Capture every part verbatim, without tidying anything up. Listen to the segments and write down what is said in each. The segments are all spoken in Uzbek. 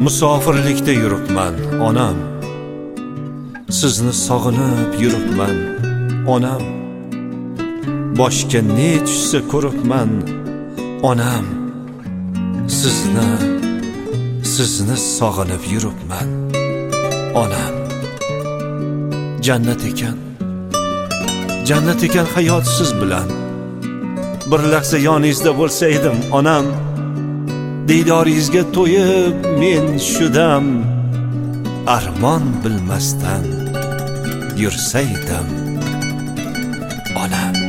Musofirlikda yuribman onam, sizni sog'inib yuribman onam. Boshga ne tushsa ko'ribman onam, sizni sizni sog'inib yuribman onam. Jannat ekan, jannat ekan hayot siz bilan. Bir lahza yoningizda bo'lsa edim onam, diydoringizga to'yib men shudam. Armon bilmasdan yursaydim onam.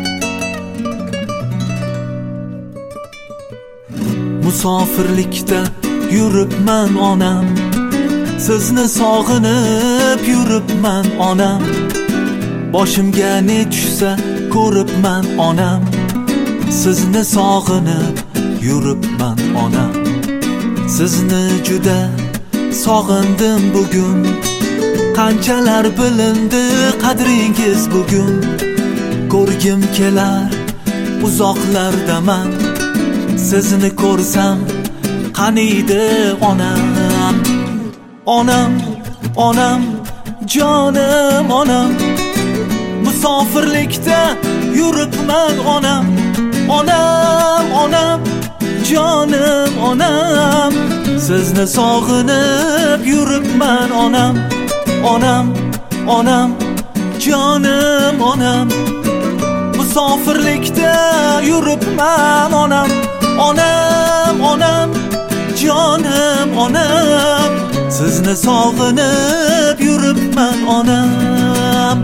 Musofirlikda yuribman onam, sizni sog'inib yuribman onam. Boshimga ne tushsa ko'ribman onam, sizni sog'inib yuribman onam. Sizni juda sog'indim bugun, qanchalar bilindi qadringiz bugun. Ko'rgim kelar uzoqlardaman, sizni ko'rsam qaniydi onam. Onam, onam, jonim onam, musofirlikda yuribman onam. Onam, onam, jonim onam, sizni sog'inib yuribman onam. Onam, onam, jonim onam, musofirlikda yuribman onam. Onam, onam, jonim onam, sizni sog'inib yuribman onam.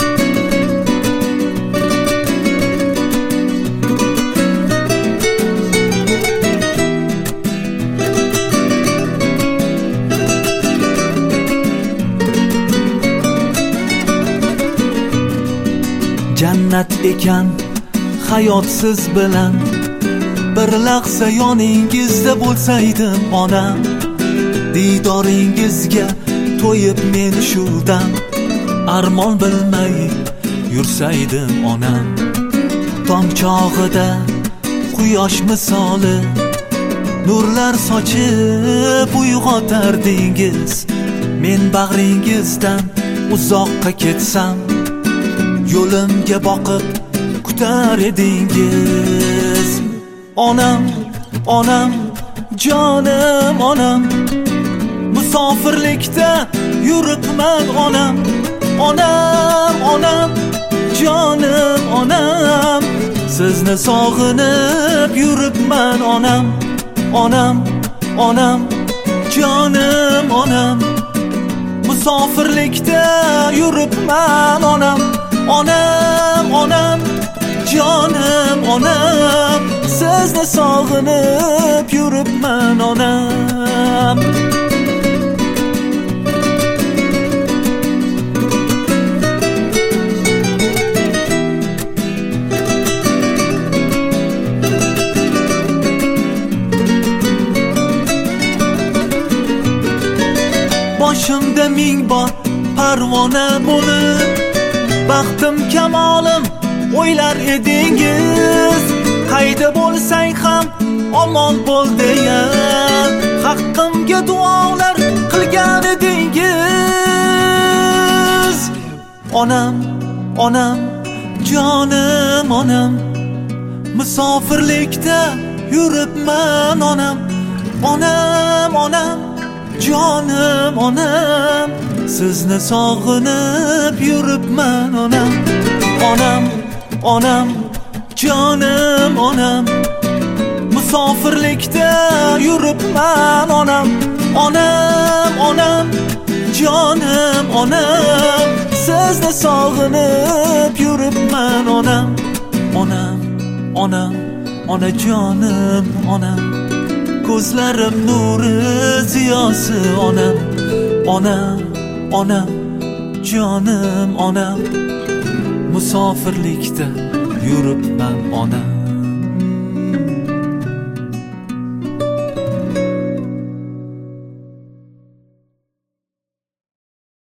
Jannat ekan hayot siz bilan, bir lahza yoningizda bo'lsaydim onam. Diydoringizga to'yib men shudam, armon bilmay yursaydim onam. Tong chog'ida quyosh misoli nurlar sochib uyg'otardingiz. Men bag'ringizdan uzoqqa ketsam, yo'limga boqib kutar edingiz. Onam, onam, jonim onam, musofirlikda yuribman onam. Onam, onam, jonim onam, sizni sog'inib yuribman onam. Onam, onam, jonim onam, musofirlikda yuribman onam. Onam, onam, jonim onam, sizni sog'inib yuribman onam. Boshimda ming bor parvona bo'lib, baxtim kamolim o'ylar edingiz. Qayda bo'lsang ham omon bo'l deya haqqimga duolar qilgan edingiz. Onam, onam, jonim onam, musofirlikda yuribman onam. Onam, onam, jonim onam, sizni sog'inib yuribman onam. Onam, onam, jonim onam, musofirlikda yuribman onam. Onam, onam, jonim onam, sizni sog'inib yuribman onam. Onam, onam, onajonim onam, ko'zlarim nuri ziyosi onam. Onam, onam, jonim onam, musofirlikda yuribman onam.